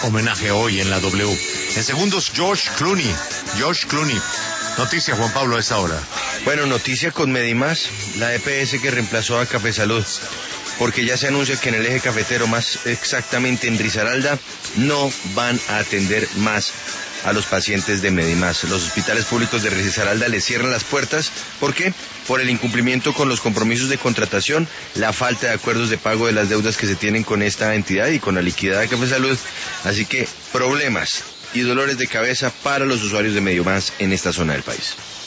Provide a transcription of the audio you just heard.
homenaje hoy en la W. En segundos, George Clooney. Noticia, Juan Pablo, a esta hora. Bueno, noticia con Medimás, la EPS que reemplazó a Café Salud, porque ya se anuncia que en el eje cafetero, más exactamente en Risaralda, no van a atender más a los pacientes de Medimás. Los hospitales públicos de Risaralda les cierran las puertas. ¿Por qué? Por el incumplimiento con los compromisos de contratación, la falta de acuerdos de pago de las deudas que se tienen con esta entidad y con la liquidez de Café Salud. Así que problemas y dolores de cabeza para los usuarios de Medimás en esta zona del país.